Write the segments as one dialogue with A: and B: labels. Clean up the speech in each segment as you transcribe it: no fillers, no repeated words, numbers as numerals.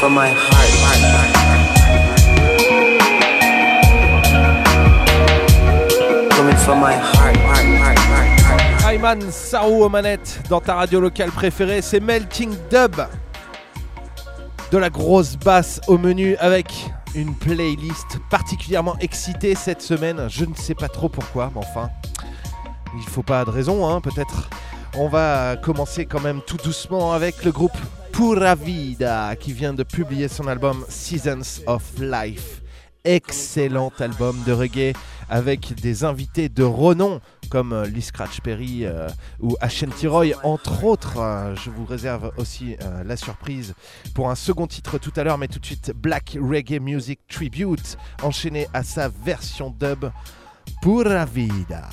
A: from my heart. Coming from my heart.
B: Ayman Sarou aux manettes dans ta radio locale préférée, c'est Melting Dub. De la grosse basse au menu avec une playlist particulièrement excitée cette semaine. Je ne sais pas trop pourquoi, mais enfin, il faut pas de raison, hein, peut-être. On va commencer quand même tout doucement avec le groupe Pura Vida qui vient de publier son album Seasons of Life. Excellent album de reggae avec des invités de renom comme Lee Scratch Perry ou Ashanti Roy entre autres. Je vous réserve aussi la surprise pour un second titre tout à l'heure, mais tout de suite Black Reggae Music Tribute enchaîné à sa version dub Pura Vida.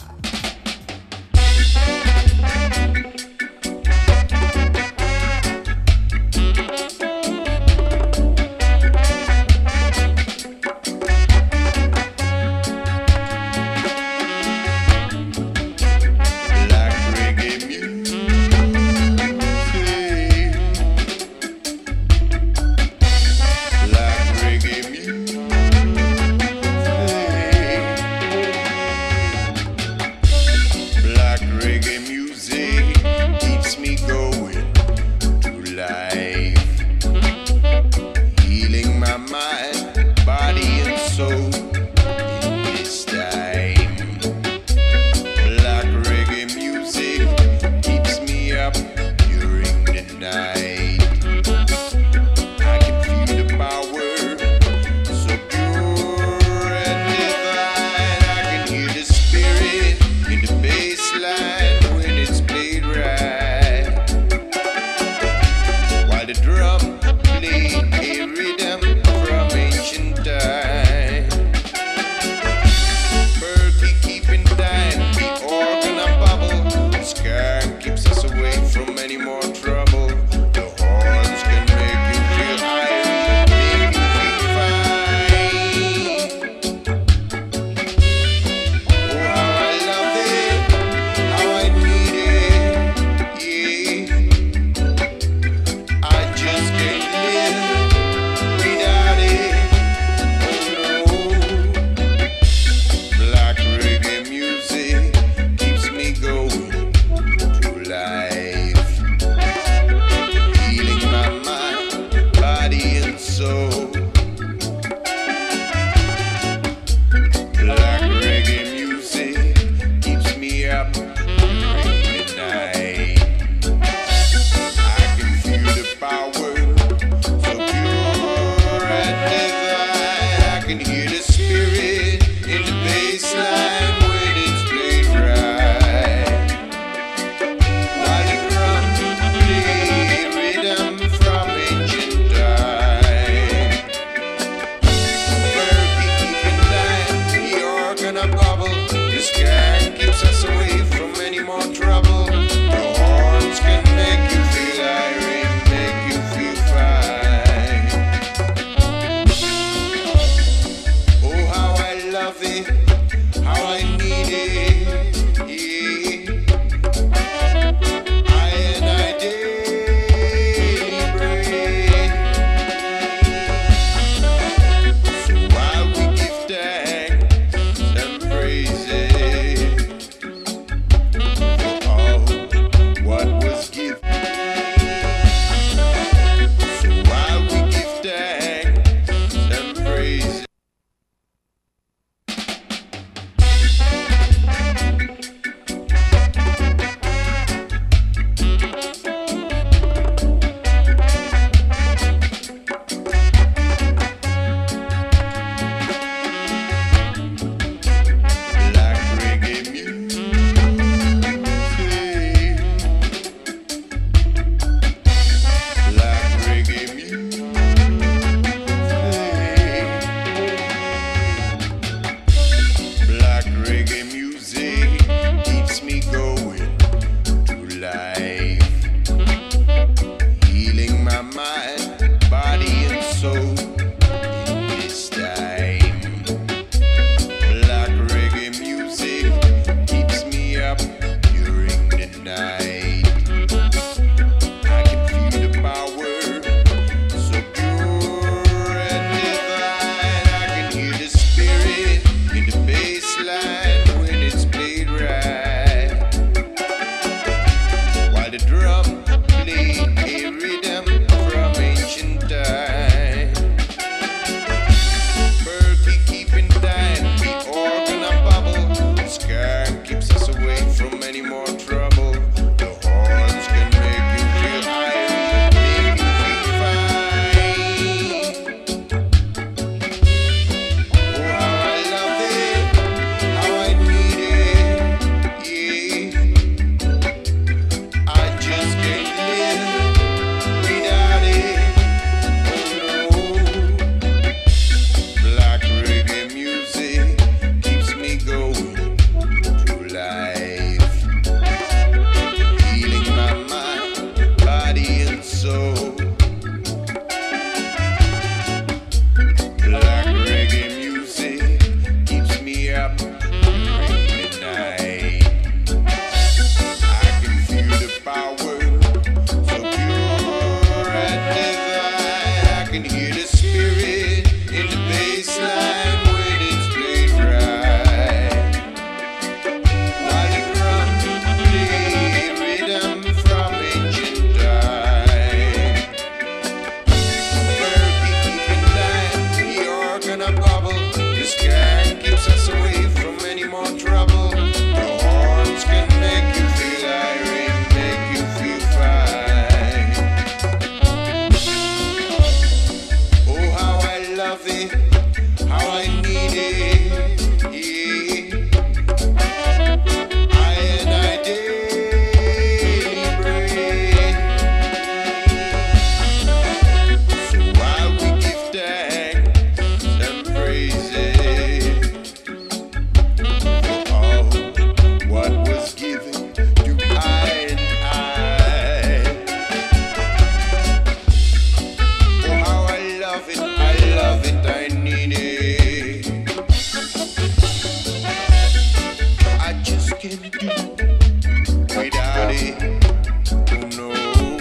C: Without it, no.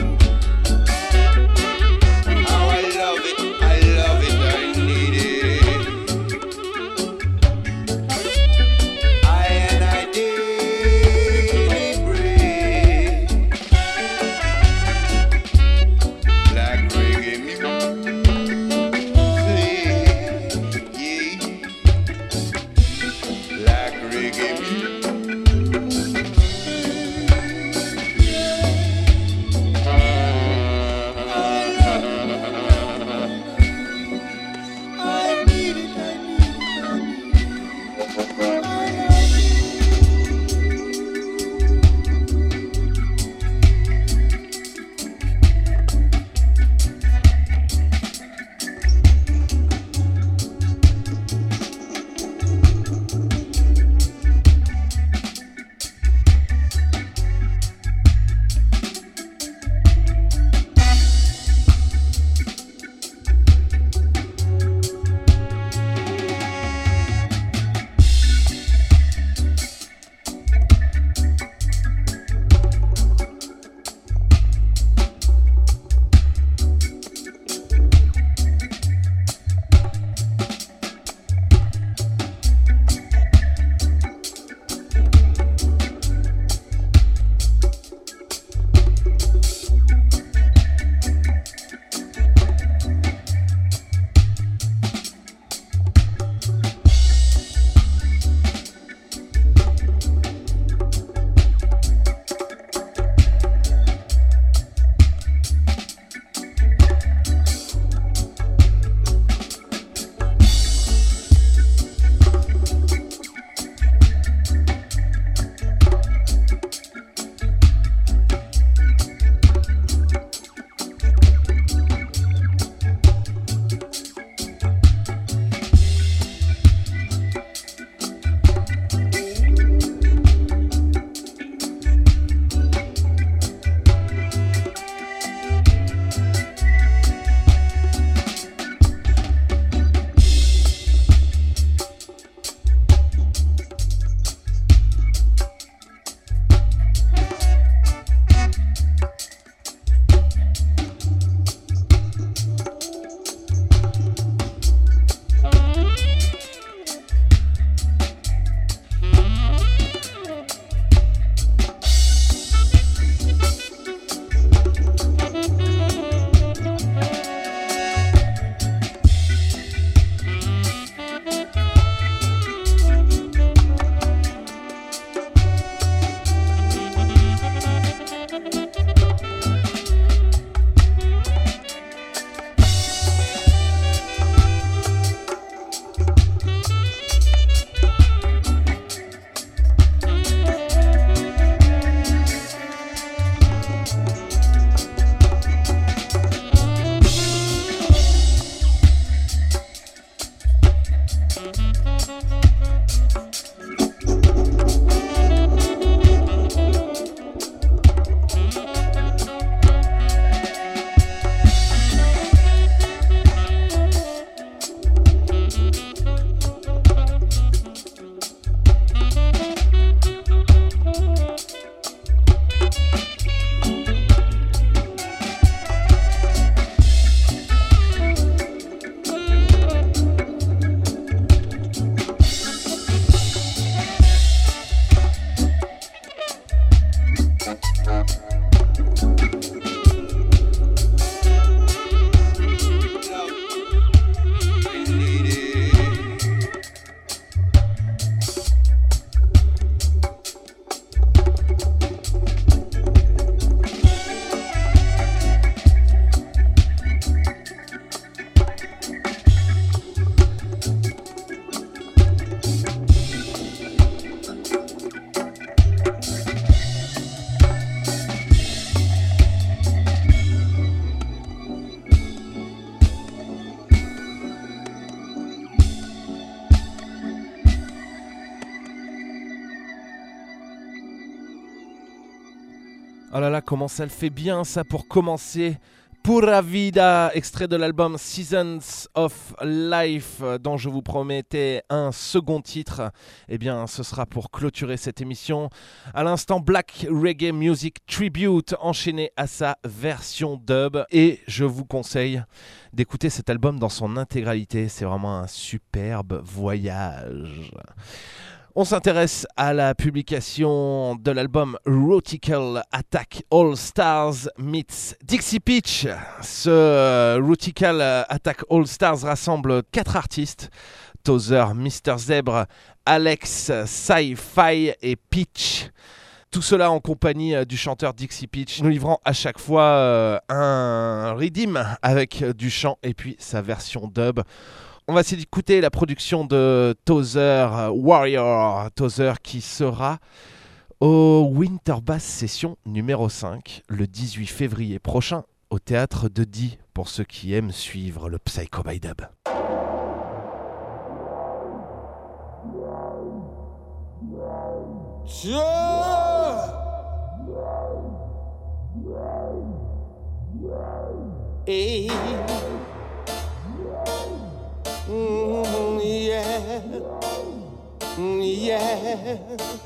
C: How I love it, I need it. I daily breathe black reggae music, yeah, black reggae music.
B: Oh là là, comment ça le fait bien ça pour commencer Pura Vida, extrait de l'album Seasons of Life, dont je vous promettais un second titre. Eh bien, ce sera pour clôturer cette émission. À l'instant, Black Reggae Music Tribute, enchaîné à sa version dub. Et je vous conseille d'écouter cet album dans son intégralité. C'est vraiment un superbe voyage. On s'intéresse à la publication de l'album Rutical Attack All Stars meets Dixie Peach. Ce Rutical Attack All Stars rassemble 4 artistes, Tozer, Mr. Zèbre, Alex, Sci-Fi et Peach. Tout cela en compagnie du chanteur Dixie Peach, nous livrant à chaque fois un redeem avec du chant et puis sa version dub. On va s'écouter la production de Tozer Warrior. Tozer qui sera au Winter Bass Session numéro 5 le 18 février prochain au théâtre de Die pour ceux qui aiment suivre le Psycho by Dub.
C: Hey. Yeah. Yeah.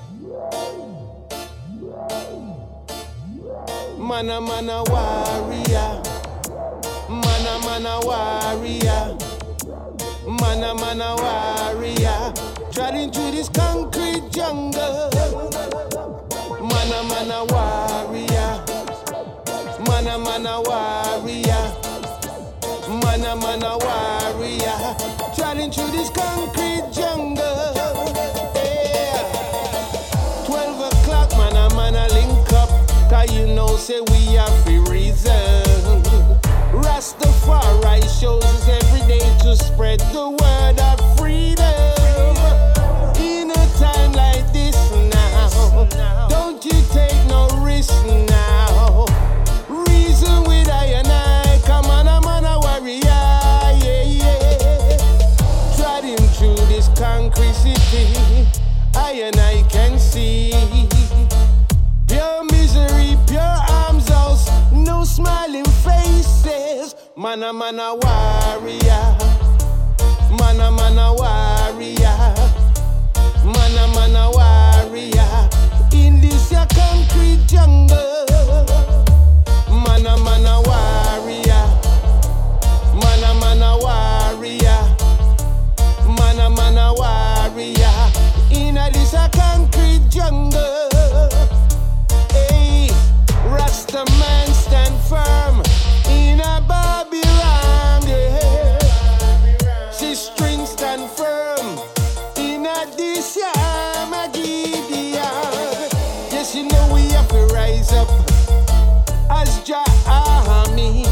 C: Mana mana warrior. Mana mana warrior. Mana mana warrior. Treading through this concrete jungle. Mana mana warrior. Mana mana warrior. Mana mana warrior. Treading through this concrete jungle. Yeah. 12 o'clock, mana link up. Cause you know, say we have free reason. Rastafari shows us every day to spread the word of freedom. In a time like this now, don't you take no risk now. Reason with I and I, come on, man a warrior, yeah, yeah. Treading through this concrete city, I and I can see pure misery, pure arms house, no smiling faces. Mana mana warrior, mana mana warrior, mana mana warrior. In this your concrete jungle, mana mana warrior, mana mana warrior, mana mana warrior. In this your concrete jungle. Hey, Rasta man stand firm in a Babylon, yeah. See string stand firm in a this Gideon. Yes, you know we have to rise up as Jah army,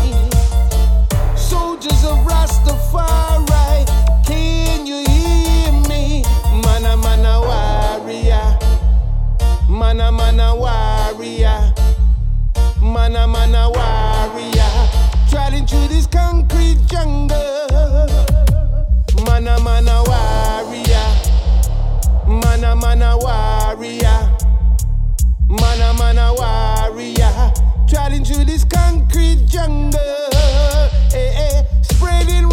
C: soldiers of Rastafari. Can you hear me? Mana mana warrior. Mana mana warrior, mana mana warrior, treading through this concrete jungle. Mana mana warrior, mana mana warrior, mana mana warrior, treading through this concrete jungle. Hey, hey, spreading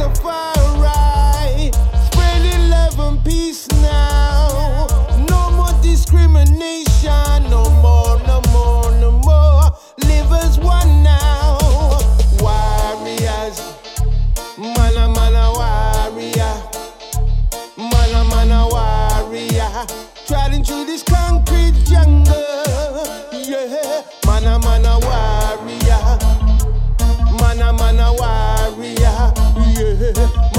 C: Rastafari, spreading love and peace now. No more discrimination, no more, no more, no more. Live as one now. Warriors, mana mana warrior, mana mana warrior, treading through this concrete jungle. Yeah, mana mana warrior, mana mana warrior. Yeah.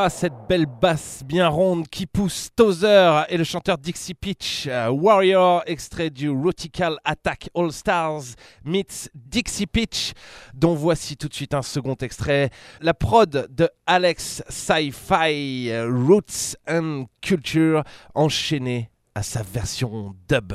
B: Ah, cette belle basse bien ronde qui pousse Tozer et le chanteur Dixie Pitch, Warrior, extrait du Rutical Attack All Stars meets Dixie Pitch, dont voici tout de suite un second extrait. La prod de Alex Sci-Fi, Roots and Culture, enchaînée à sa version dub.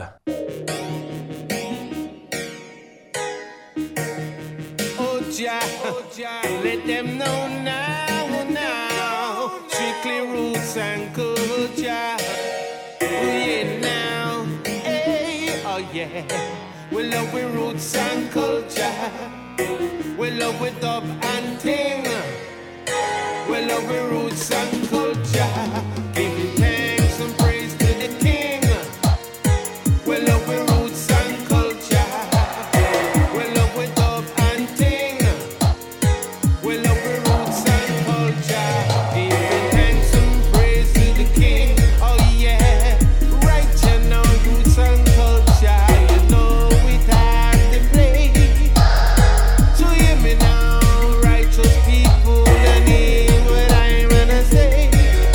C: Let them know now, strictly roots and culture. Yeah, now, hey, oh yeah. We love with roots and culture. We love with dub and ting. We love with roots and culture. Giving thanks and praise to the King. We love with roots and culture. We love with dub and ting. We love with roots and culture. Giving thanks and praise to the King. Oh yeah, right you know roots and culture. You know we have to play. So hear me now, righteous people, and hear what I'm gonna say.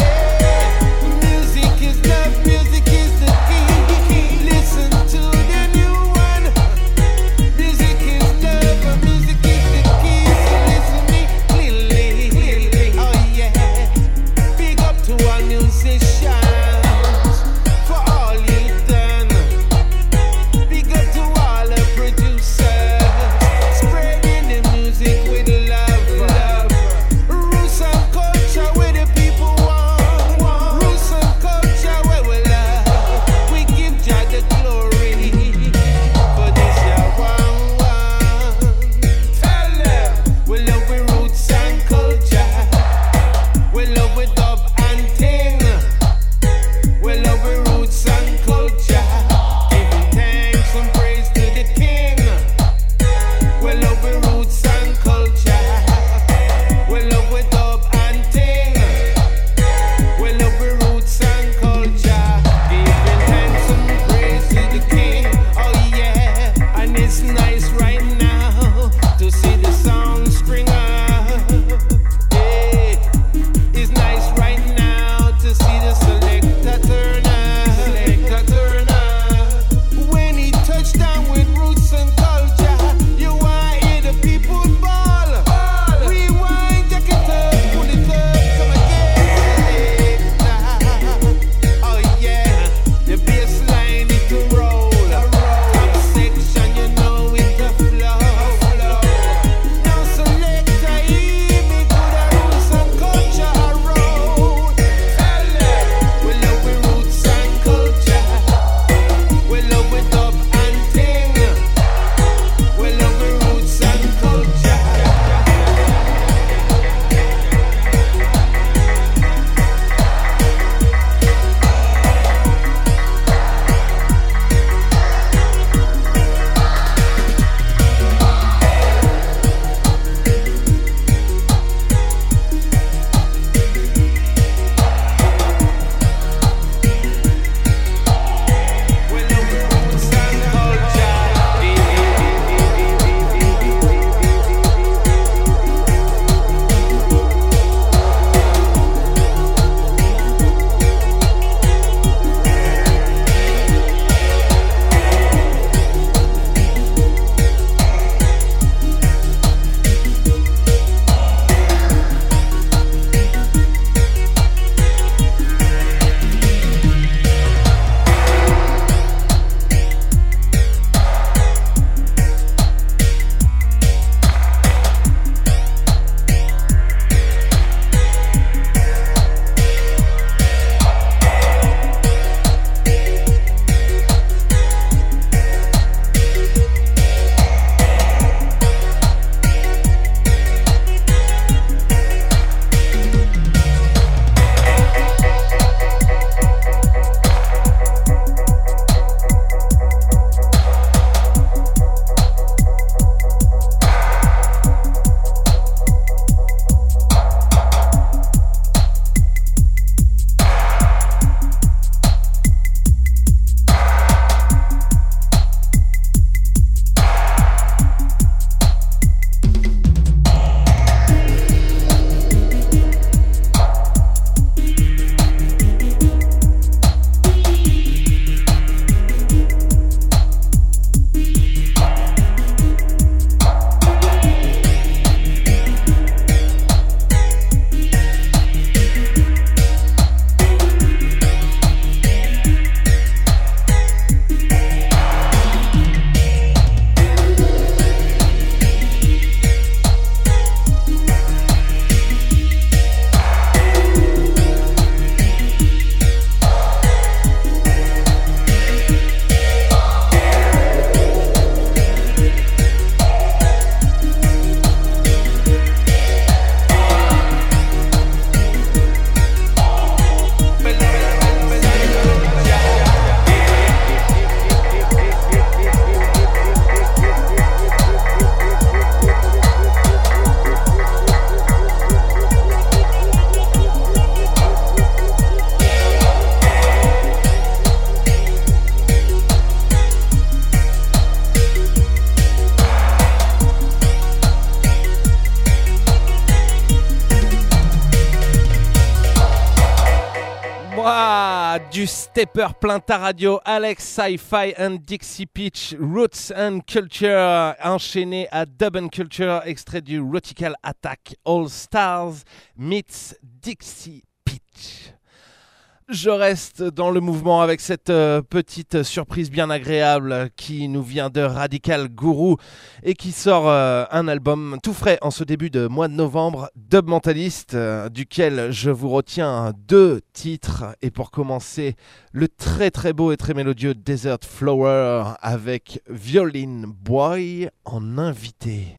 C: Music is love, music is the key. Listen to the new one. Music is love, and music is the key. So listen me clearly. Oh yeah, big up to our musicians for all you've done. Big up to all the producers, spreading the music with love. Roots and culture where the people want. Roots and culture where we love. We give Jah the glory for this year one. Tell them we love with roots and culture. We love with dub and ting.
B: Du stepper plein ta radio, Alex Sci-Fi and Dixie Peach, Roots and Culture, enchaîné à Dub and Culture, extrait du Rutical Attack All Stars meets Dixie Peach. Je reste dans le mouvement avec cette petite surprise bien agréable qui nous vient de Radical Guru et qui sort un album tout frais en ce début de mois de novembre, Dub Mentalist, duquel je vous retiens 2 titres. Et pour commencer, le très très beau et très mélodieux Desert Flower avec Violin Boy en invité.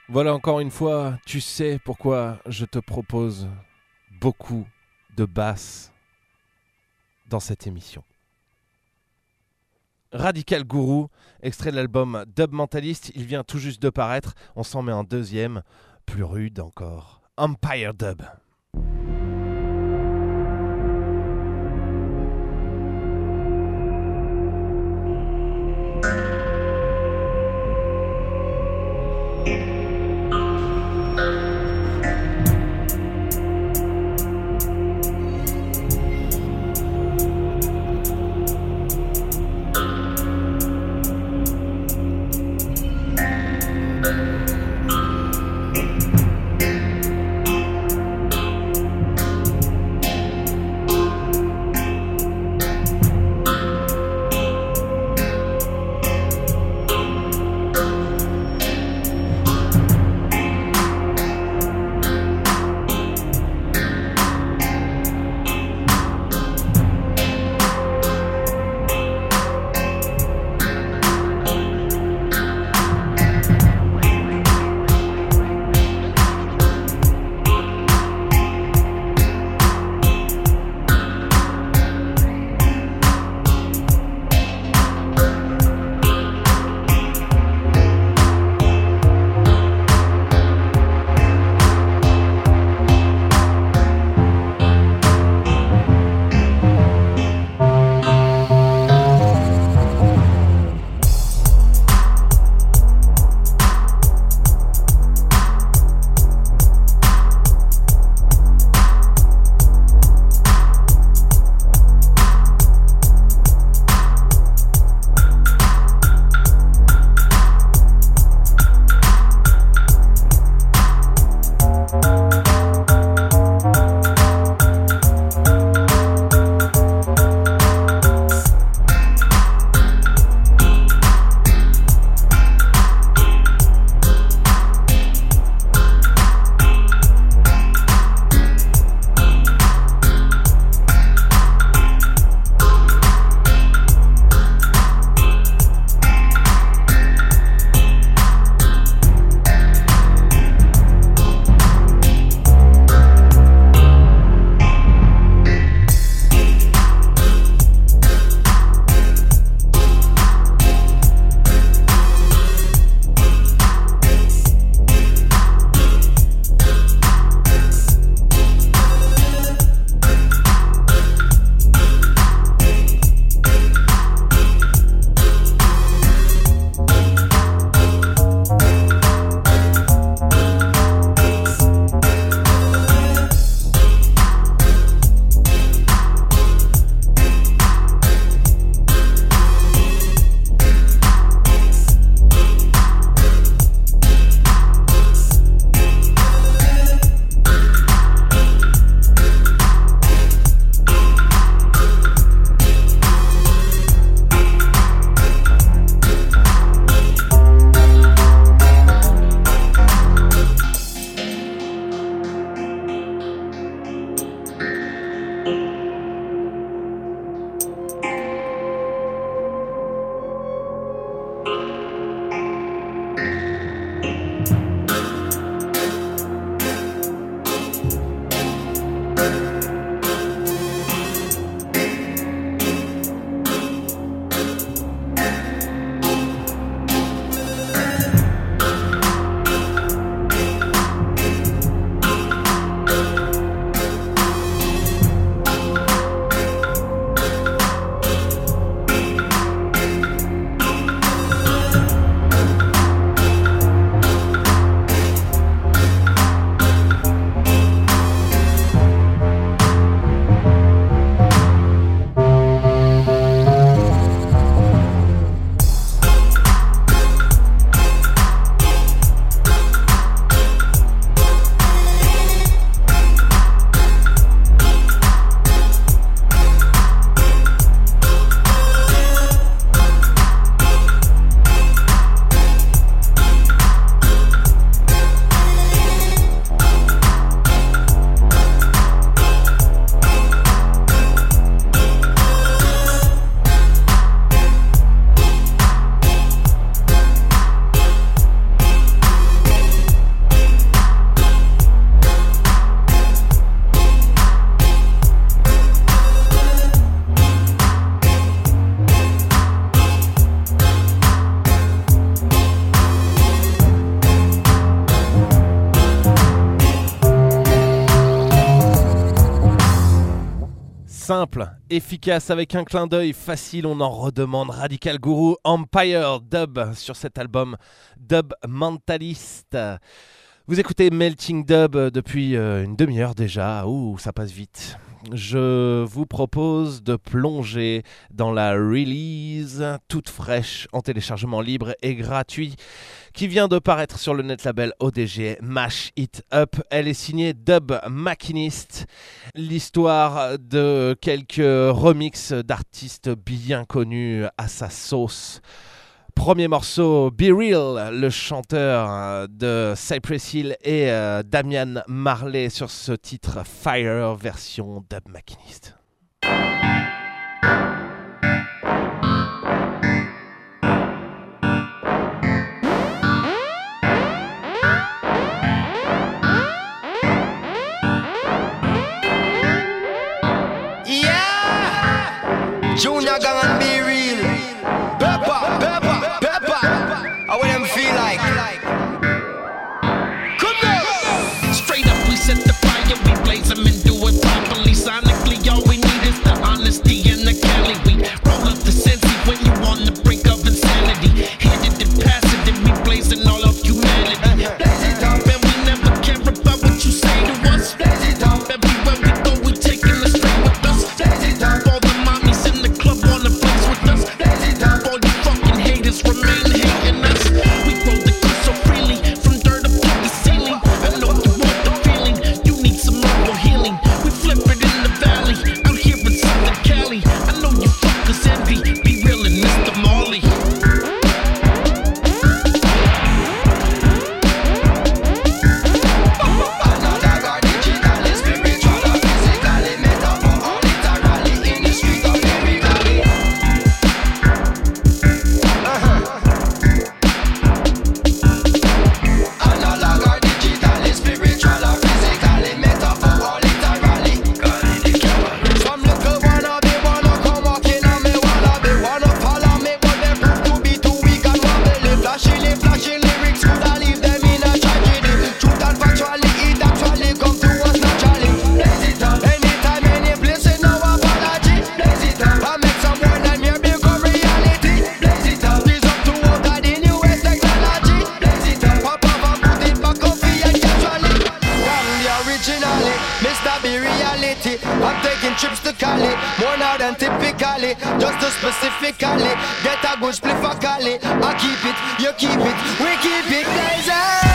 B: Voilà, encore une fois, tu sais pourquoi je te propose beaucoup de basses dans cette émission. Radical Guru, extrait de l'album Dub Mentalist, il vient tout juste de paraître, on s'en met un deuxième, plus rude encore, Empire Dub. Simple, efficace, avec un clin d'œil facile, on en redemande. Radical Guru, Empire, Dub sur cet album Dub Mentalist. Vous écoutez Melting Dub depuis une demi-heure déjà. Ouh, ça passe vite. Je vous propose de plonger dans la release toute fraîche en téléchargement libre et gratuit qui vient de paraître sur le net label ODG Mash It Up. Elle est signée Dub Machinist, l'histoire de quelques remixes d'artistes bien connus à sa sauce. Premier morceau, Be Real, le chanteur de Cypress Hill et Damian Marley sur ce titre Fire version Dub Machinist.
D: Yeah! Junior Gang and Be Real. What them feel like? Come on!
E: Straight up, we set the fire, we blaze them and do it properly. Sonically, all we need is the honesty and the Cali. We roll up the sensi when you on the brink of insanity. Hit it and pass it, and we blazing all of humanity. Blaze it up, and we never care about what you say to us. Blaze it up, everywhere we go, we taking the straight with us. Blaze it up, all the mommies in the club wanna blaze with us. Blaze it up, all you fucking haters remain hating us. We roll the good so freely, from dirt up to the ceiling. I know you want the feeling, you need some local healing. We flip it in the valley, out here in Southern Cali. I know you fuckers envy, Be Real and Mr. Marley.
D: Just to specifically get a good split for Cali. I keep it, you keep it, we keep it blazing.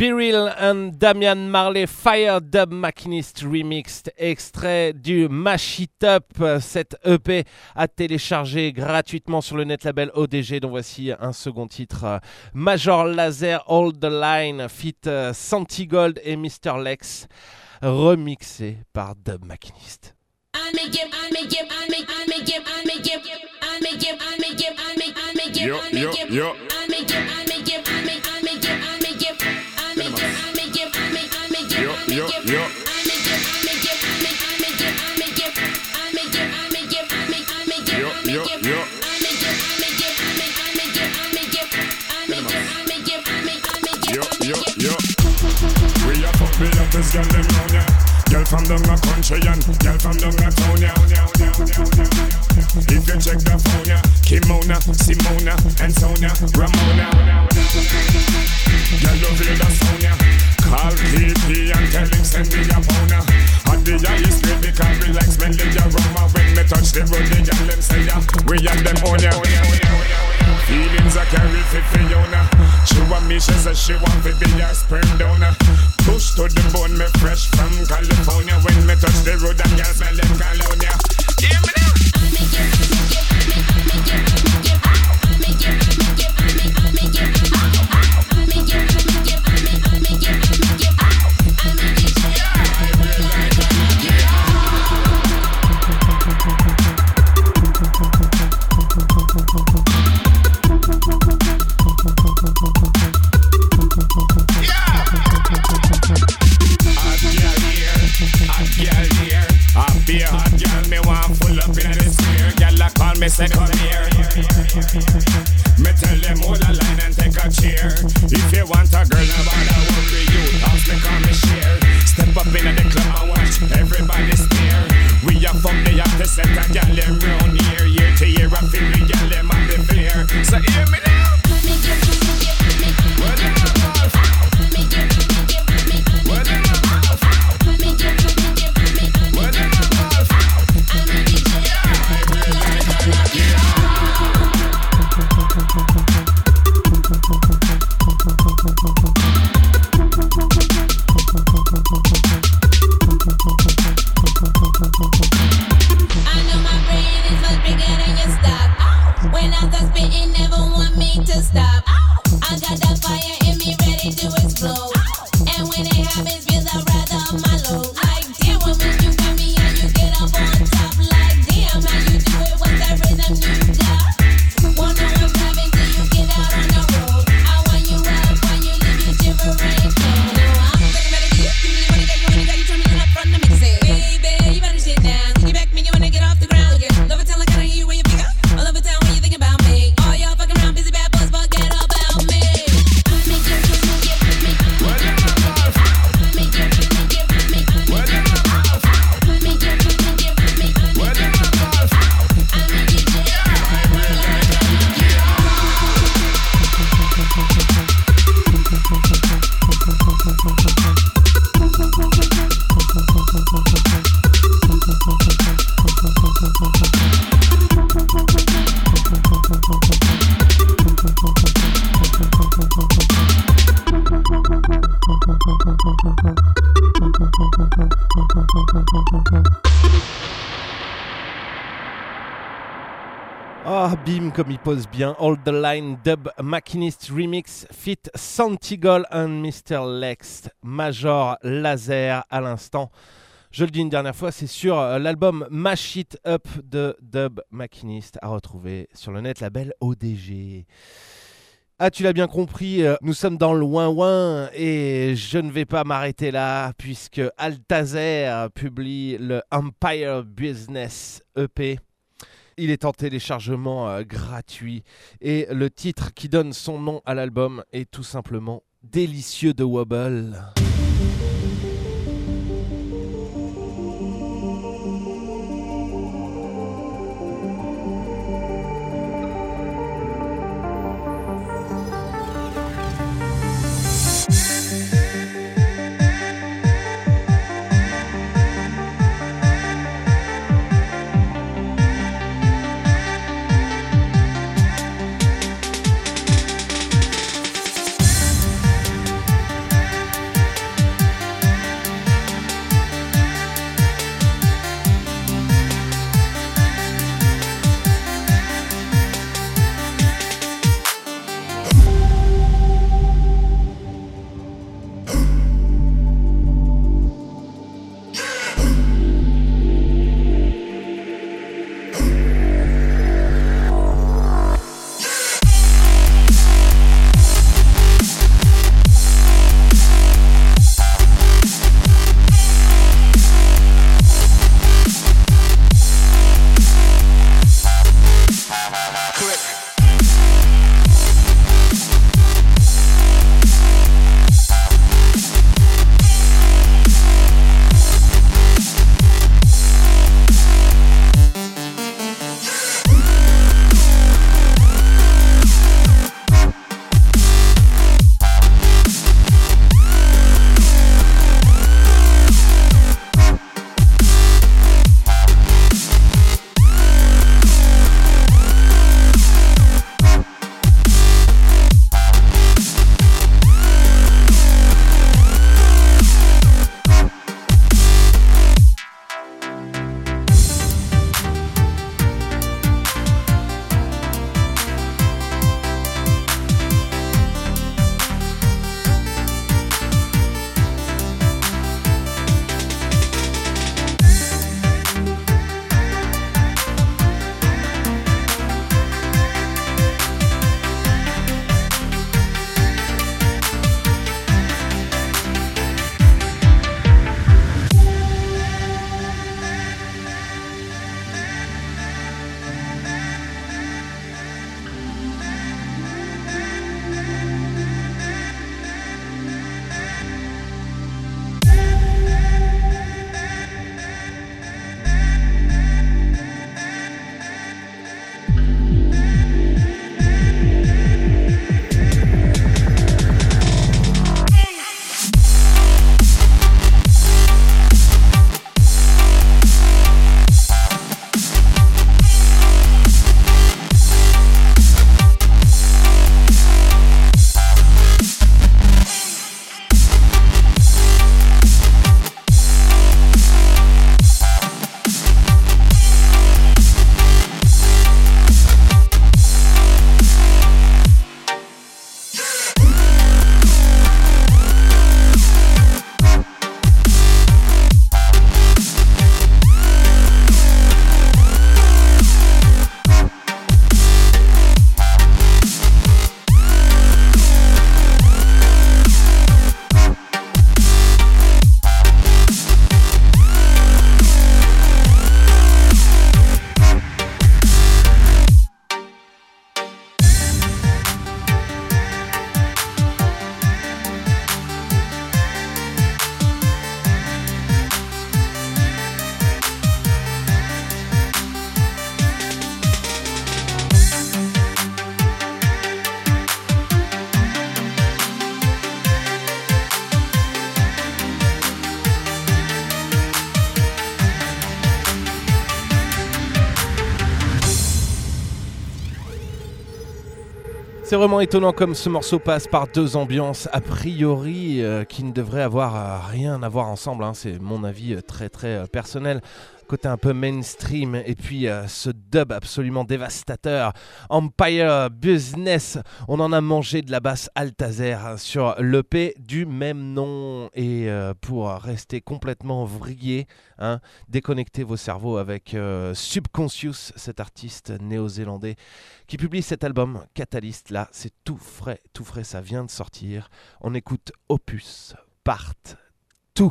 B: Beryl and Damian Marley Fire Dub Machinist Remixed, extrait du Mash It Up, cette EP à télécharger gratuitement sur le net label ODG, dont voici un second titre, Major Lazer Hold the Line, feat Santigold et Mr. Lex, remixé par Dub Machinist.
F: We are fuck me up this girl them round ya. Girl from down the country and girl from down the town ya. If you check the phone ya, Kimona, Simona and Sonia, Ramona. Girl love you the Sonia. Call PP and tell him send me a phone ya. And the highest grade because we like smelling ya aroma. When me touch the road the girl them say ya, we have them on ya. Feelings I carry for Fiona. She want me, she says she want to be her sperm donor. Push to the bone, me fresh from California. When me touch the road and girls smell them colonia. Hear me now. Me say come here. Me tell them hold a line and take a chair. If you want a girl, nobody worry you. Ask me come and share. Step up in the club and watch everybody stare. We a fuck the have to set a gal them round here. Year to year I feel the gal them have the flair. So hear me now. Where them a ball from? Where them a ball from? Where them a ball from?
B: Ah, bim, comme il pose bien. Hold the Line Dub Machinist Remix fit Santigol and Mr. Lex, Major Lazer à l'instant. Je le dis une dernière fois, c'est sur l'album Mash It Up de Dub Machinist à retrouver sur le net label ODG. Ah, tu l'as bien compris, nous sommes dans le ouin-ouin et je ne vais pas m'arrêter là puisque Altazer publie le Empire Business EP. Il est en téléchargement gratuit et le titre qui donne son nom à l'album est tout simplement Délicieux de Wobble. C'est vraiment étonnant comme ce morceau passe par deux ambiances a priori qui ne devraient avoir rien à voir ensemble, hein. C'est mon avis très très personnel. Côté un peu mainstream et puis ce dub absolument dévastateur, Empire Business. On en a mangé de la basse Altazer sur l'EP du même nom. Et pour rester complètement vrillé, hein, déconnectez vos cerveaux avec Subconscious, cet artiste néo-zélandais qui publie cet album Catalyst. Là, c'est tout frais, ça vient de sortir. On écoute Opus Part 2.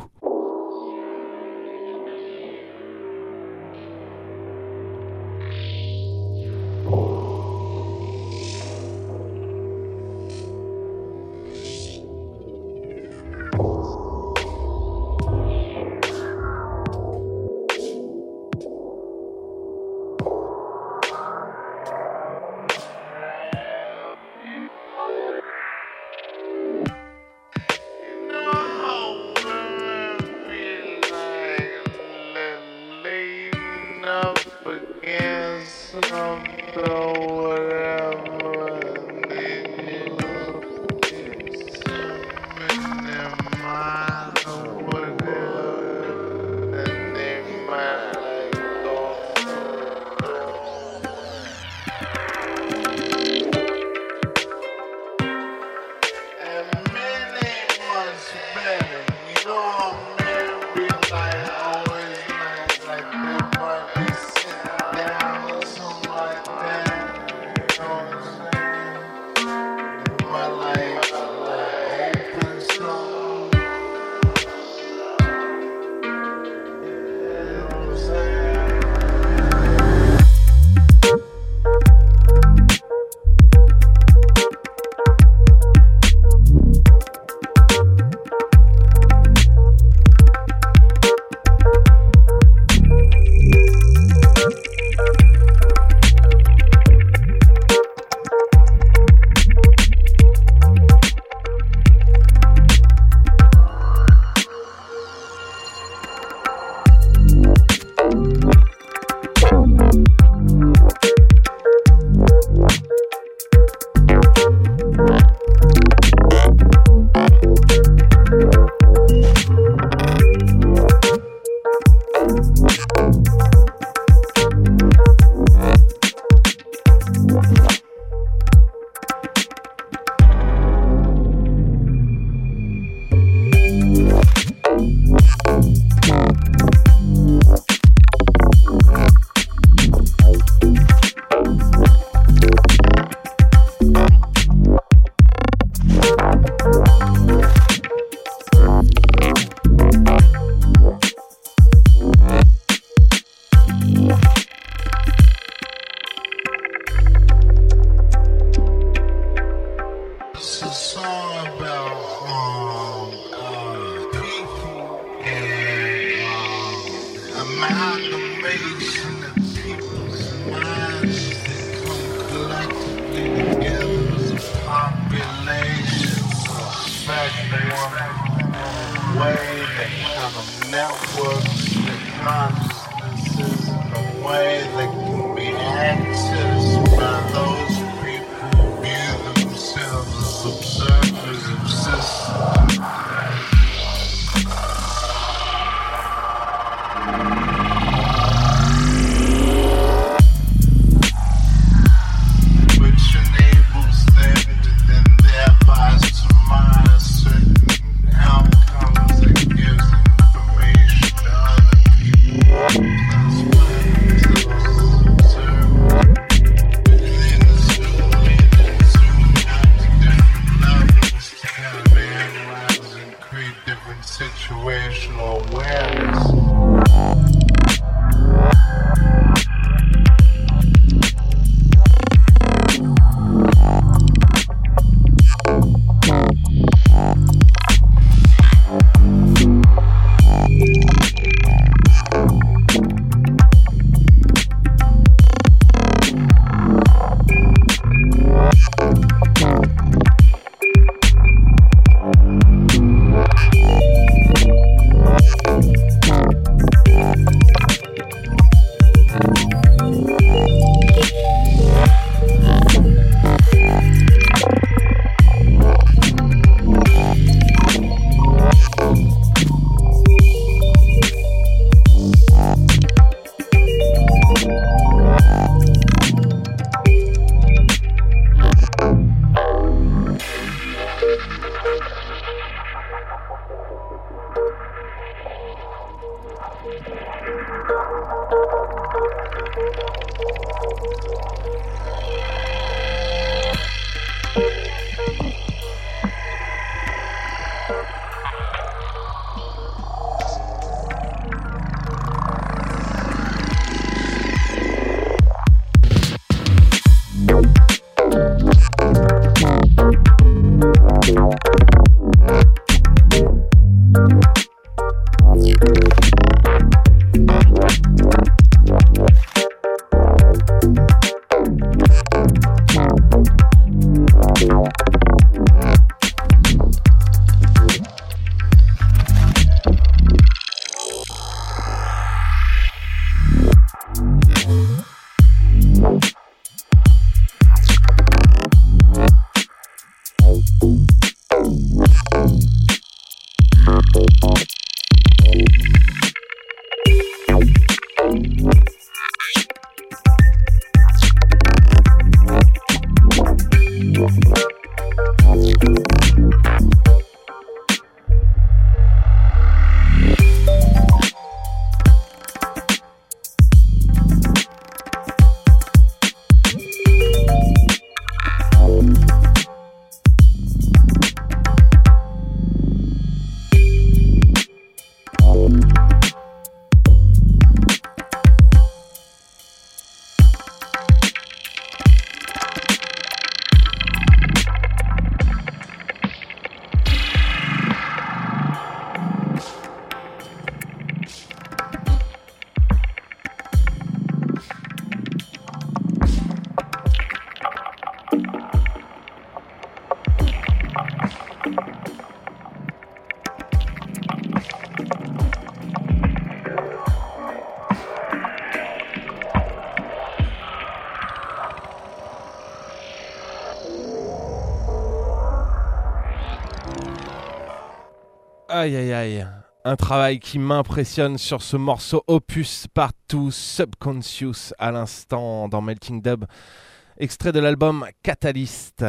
B: Aïe aïe aïe, un travail qui m'impressionne sur ce morceau Opus Partout Subconscious à l'instant dans Melting Dub, extrait de l'album Catalyst.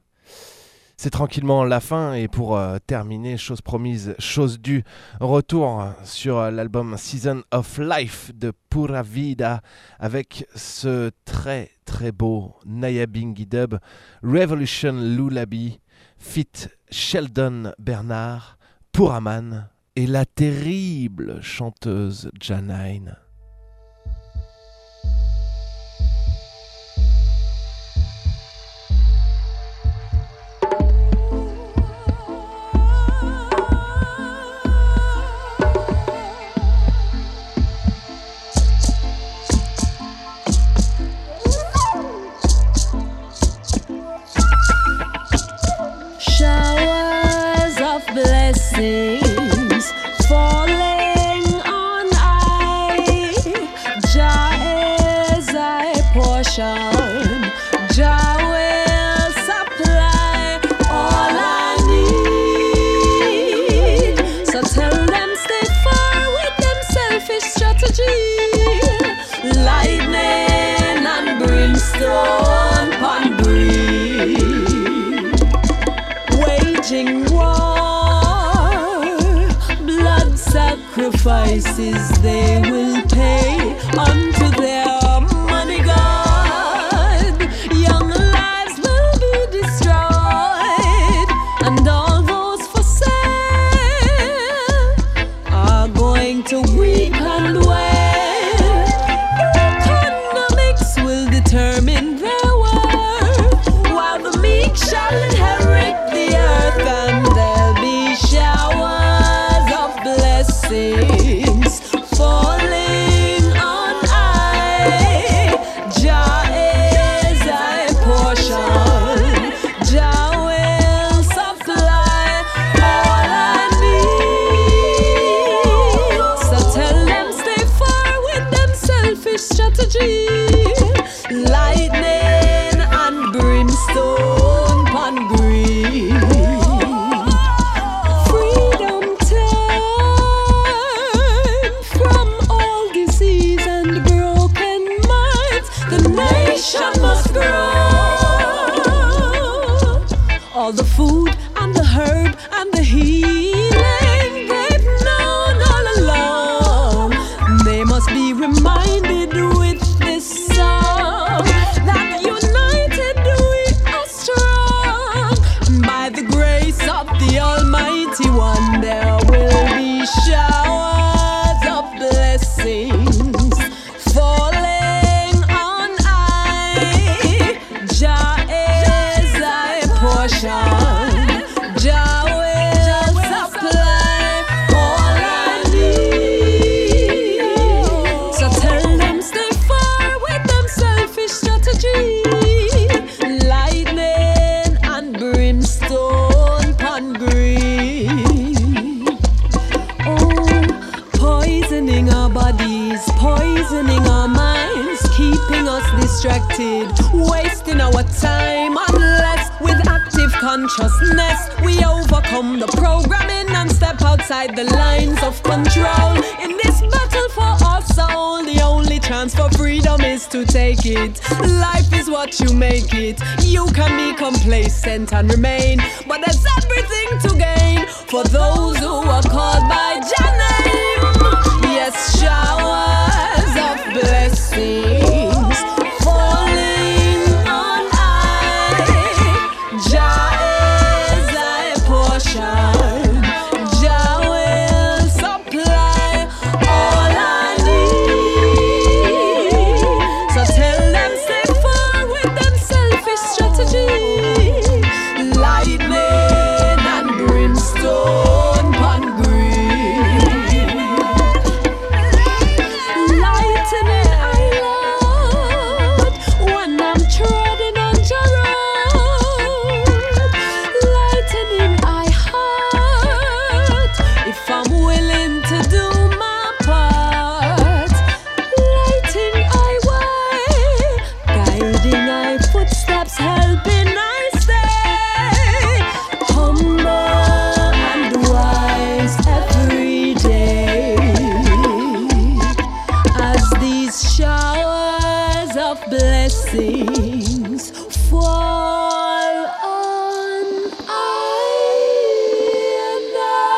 B: C'est tranquillement la fin et pour terminer, chose promise, chose due, retour sur l'album Season of Life de Pura Vida avec ce très très beau Nyabinghi Dub, Revolution Lullaby, feat Sheldon Bernard, Puraman et la terrible chanteuse Janine.
G: Blessings falling on I, Jah is thy portion, Jah will supply all I need. So tell them stay far with them selfish strategy, lightning and brimstone upon breeze, waging war. Sacrifices they will pay unto their money god. Young lives will be destroyed, and all those for sale are going to weep and wail. Economics will determine their worth, while the meek shall inherit the earth, and there'll be showers blessings falling on I. Jah is thy portion, Jah will supply all I need. So tell them stay far with them selfish strategy, lightning and brimstone upon breeze. Freedom time Poisoning our bodies, poisoning our minds, keeping us distracted, wasting our time. Unless with active consciousness we overcome the programming and step outside the lines of control. In this battle for our soul, the only chance for freedom is to take it. Life is what you make it. You can be complacent and remain, but there's everything to gain for those who are called by Jah name. Yes, showers of blessings falling on I. Jah is thy portion. Jah will supply all I need. So tell them stay far with them selfish strategy. Lightning and brimstone pon green. Lightning I Lord when I'm treading on your road. Lightning I heart if I'm willing to do my part. Lighting I way, guiding I footsteps, helping I stay. Humble and wise every day. As these showers of blessings fall on I and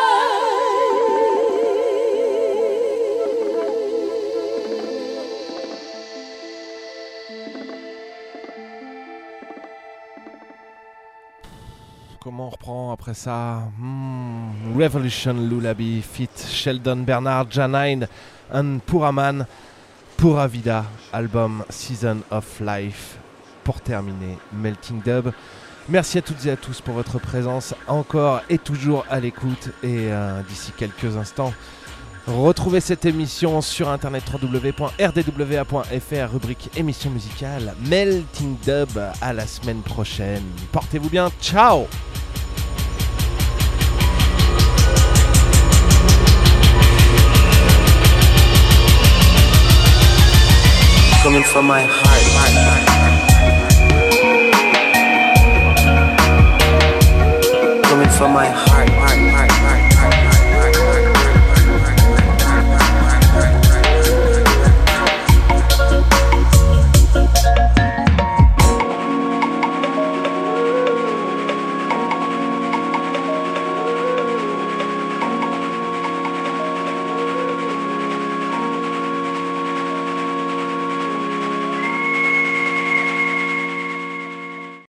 B: Comment on reprend après ça? Revolution Lullaby fit Sheldon Bernard, Janine and Puraman, Pura Vida, album Season of Life. Pour terminer, Melting Dub. Merci à toutes et à tous pour votre présence encore et toujours à l'écoute. Et d'ici quelques instants, retrouvez cette émission sur internet www.rdwa.fr, rubrique émission musicale Melting Dub. À la semaine prochaine. Portez-vous bien. Ciao.
A: Coming from my heart. Coming from my heart.